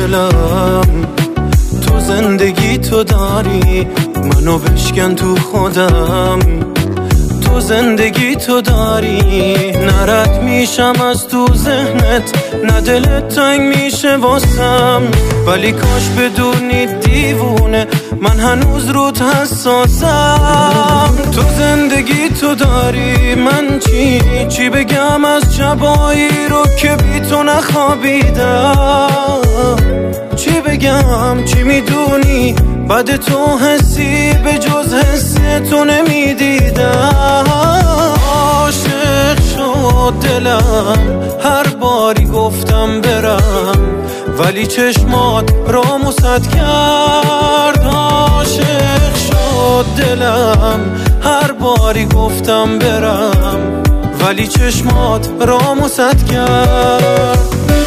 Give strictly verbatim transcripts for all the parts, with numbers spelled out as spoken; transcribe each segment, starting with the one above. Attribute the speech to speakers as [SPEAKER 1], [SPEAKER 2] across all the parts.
[SPEAKER 1] دلم، تو زندگی تو داری، منو بشکن تو خودم. تو زندگی تو داری، نرد میشم از تو ذهنت، نه دلت تنگ میشه واسم. ولی کاش بدونی دیوونه، من هنوز روت حساسم. تو زندگی تو داری، من چی چی بگم از شبایی رو که بی تو نخوابیدم. چی بگم چی میدونی، بعد تو حسی به جز حس تو نمیدیدم. عاشق شد دلم، هر باری گفتم برم، ولی چشمات رامو سد کرد. عاشق شد دلم، هر باری گفتم برم، ولی چشمات رامو سد کرد.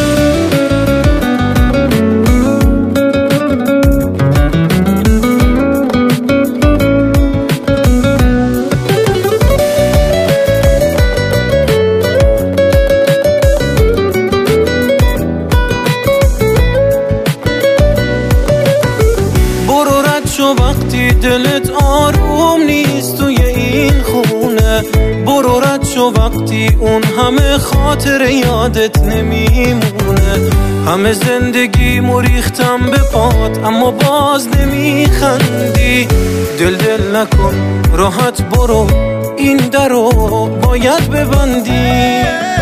[SPEAKER 1] وقتی دلت آروم نیست توی این خونه، برو رد شو وقتی اون همه خاطر یادت نمیمونه. همه زندگی مریختم به پات، اما باز نمیخندی. دل دل نکن راحت برو، این درو باید ببندی.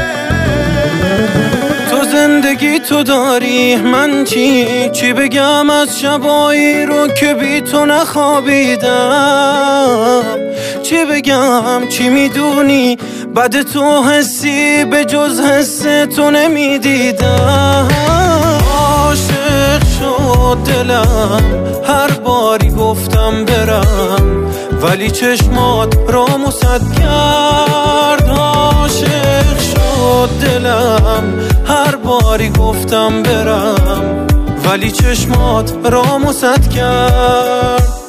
[SPEAKER 1] تو زندگی تو داری، من چی چی بگم از شبایی رو که بی تو نخوابیدم. چی بگم چی میدونی، بعد تو حسی به جز حس تو نمیدیدم. عاشق شد دلم، هر باری گفتم برم، ولی چشمات رامو سد کرد. عاشق شد دلم، هر باری گفتم برم، ولی چشمات رامو سد کرد.